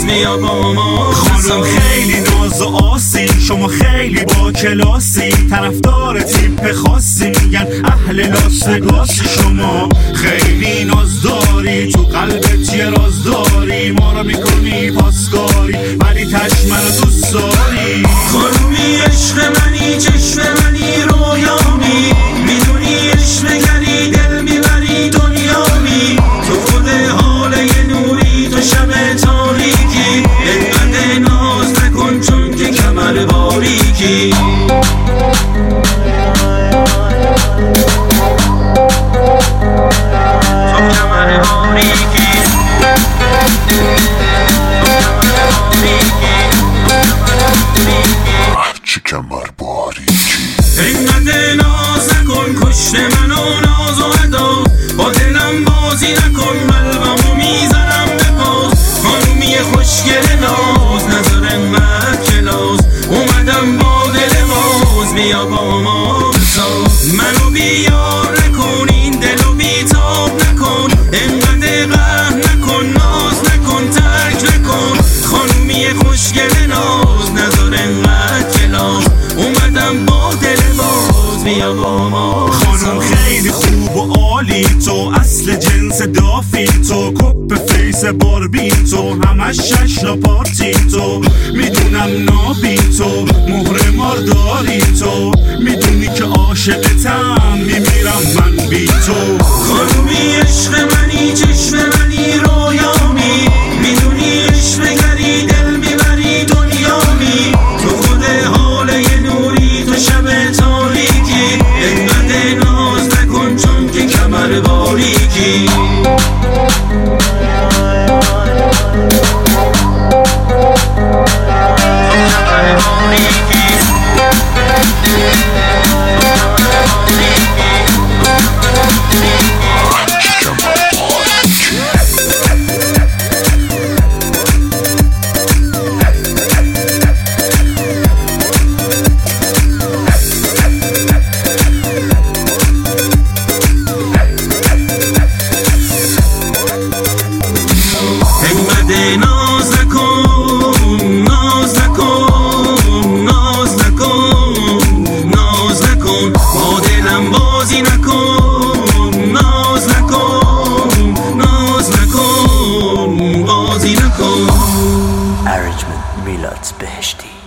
باز بیا با ما. خانم خیلی ناز و آسی، شما خیلی با کلاسی، طرفدار تیپ خاصی، میگن اهل لاس وگاسی. شما خیلی ناز داری، تو قلبت یه راز داری، ما رو میکنی پاسکاری ولی تش منو دوست داری. خانومی عشق منی، چشم منی، رویامی، میدونی عشق گری دل میبری دنیامی. تو خود حال یه نوری، تو شب تاریکی، انقدر ناز نکن چون که کمر باریکی. تو کمر باریکی، چه کمر باریکی. اینقدر ناز نکن، کشت منو ناز و ادا، با دلم بازی نکن، قلبمو میزنم به پاس. خانومی خوشگل ناز، نظر انقدر کلاس، اومدم با دل باز، بیا با ما بساز. منو بیار نکن، این دلو بیتاب نکن، اینقدر قهر نکن، ناز نکن، ترک نکن. خانومی خوشگل ناز، نظر انقدر کلاس، اومدم با دل باز، بیا با ما. خانم خیلی خوب و عالی، تو اصل جنس دافی، تو کپ فیس باربی، تو همش جشن و پارتی، تو میدونم نابی، تو مهر مارداری، تو میدونی که عاشقتم، میمیرم من بی تو. خانومی عشق منی، چشم منی، رویامی، میدونی عشق گری دل میبری دنیامی. تو خود حال یه نوری، تو شب تاریکی، انقدر ناز نکن چون که کمر باریکی. ناز نکن، ناز نکن، ناز نکن، ناز نکن، با دلم بازی نکن، ناز نکن، ناز نکن، بازی نکن. ارنجمنت میلاد بهشتی.